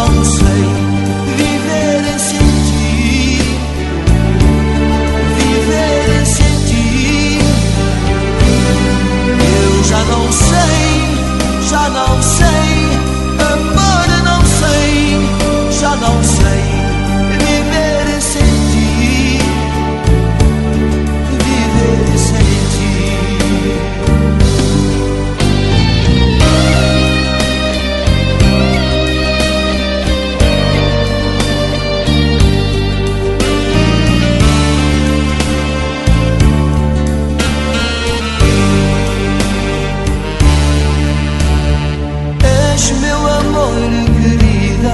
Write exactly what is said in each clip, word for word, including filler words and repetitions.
não sei viver sem ti, viver sem ti. Eu já não sei, já não sei, amor, não sei, já não sei viver sem ti, viver sem ti. És meu amor, querida,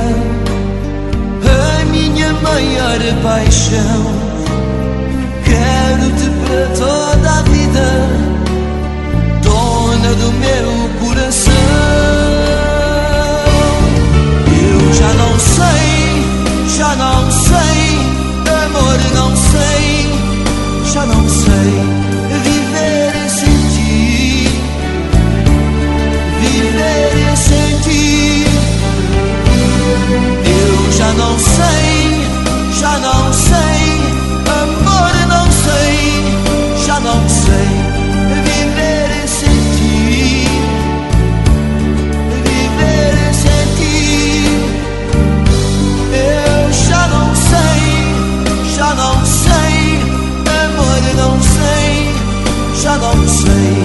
a minha maior paixão. Quero-te para toda a vida, dona do meu coração. Eu já não sei, já não sei, amor, não sei, já não sei viver sem ti, viver sem ti. Eu já não sei, já não sei, amor, não sei, já não sei viver sem ti, viver sem ti. Eu já não sei, já não sei, amor, não sei, já não sei